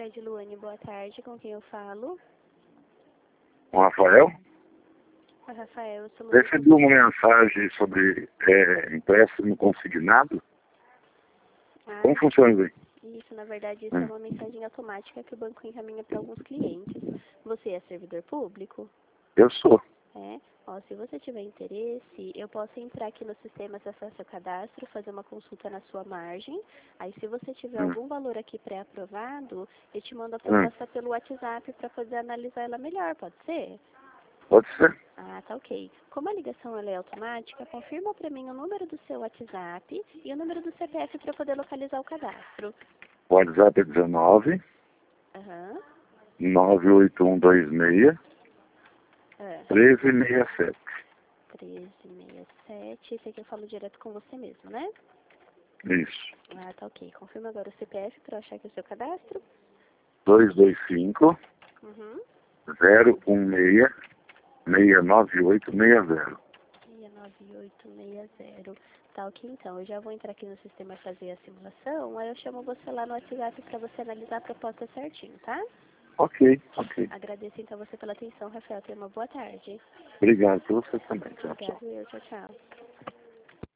Fred Luane, boa tarde. Com quem eu falo? O Rafael? O Rafael, eu sou... Recebi uma mensagem sobre empréstimo consignado. Como funciona isso aí? Isso, na verdade, isso é uma mensagem automática que o banco encaminha para alguns clientes. Você é servidor público? Eu sou. É. Ó, se você tiver interesse, eu posso entrar aqui no sistema, acessar seu cadastro, fazer uma consulta na sua margem. Aí, se você tiver algum valor aqui pré-aprovado, eu te mando a proposta pelo WhatsApp para poder analisar ela melhor, pode ser? Pode ser. Ah, tá ok. Como a ligação ela é automática, confirma para mim o número do seu WhatsApp e o número do CPF para poder localizar o cadastro. O WhatsApp é 19 98126 1367. 1367. Esse aqui eu falo direto com você mesmo, né? Isso. Ah, tá ok. Confirma agora o CPF para eu achar aqui o seu cadastro. 225 016 69860. 69860. Tá ok, então. Eu já vou entrar aqui no sistema fazer a simulação. Aí eu chamo você lá no WhatsApp para você analisar a proposta certinho, tá? Ok. Agradeço então você pela atenção, Rafael. Tenha uma boa tarde. Obrigado por você também. Tchau, tchau. Obrigado, eu. Tchau, tchau.